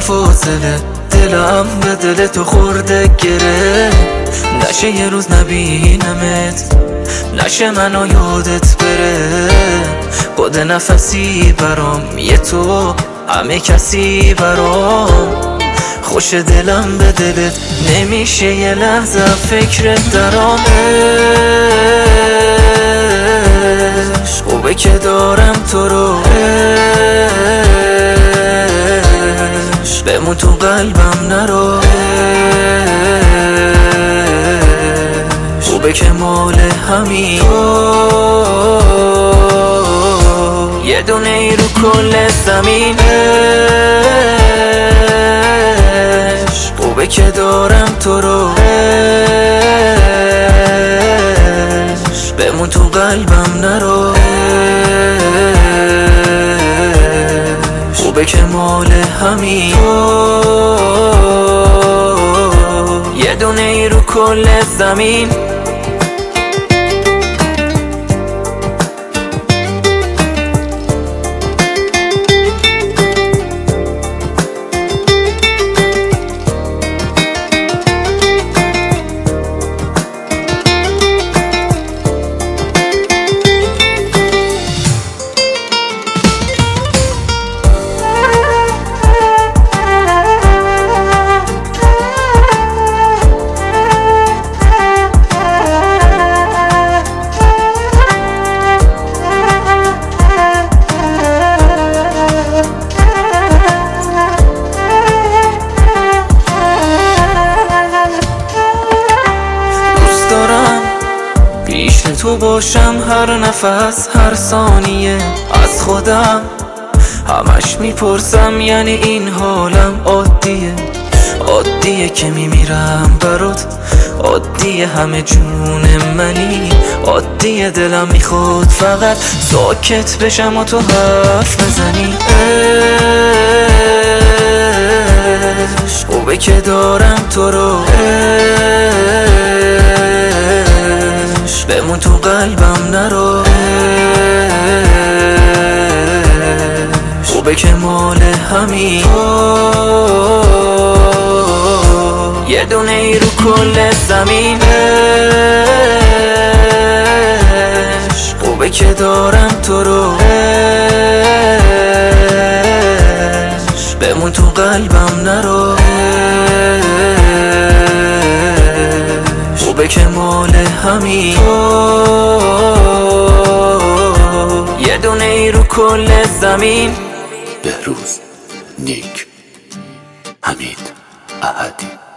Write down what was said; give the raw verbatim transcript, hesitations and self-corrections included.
فاصله دلم به دل تو خورده گره. نشه یه روز نبینمت، نشه منو یادت بره. باد نفسی برام یه تو همه کسی برام. خوش دلم به دلت نمیشه یه لحظه فکرت درام. خوبه که دارم تو رو، بمون تو قلبم نرو. خوبه که مال همین یه دونه ای رو کل زمین. خوبه که دارم تو رو، بمون تو قلبم نرو. خوبه که مال همین یه دونه ای رو کل زمین. پیش تو باشم هر نفس هر ثانیه از خودم. همش میپرسم یعنی این حالم عادیه، عادیه که میمیرم برات، عادیه همه جون منی، عادیه دلم میخواد فقط ساکت بشم و تو حرف بزنی. عشق خوبه که دارم تو رو، بمون تو قلبم نرو. خوبه که مال همین یه دونه ای رو کل زمین. خوبه که دارم تو رو، بمون تو قلبم نرو. خوبه که مال همین یه دونه ای رو کل زمین. بهروز نیک، حمید احدی.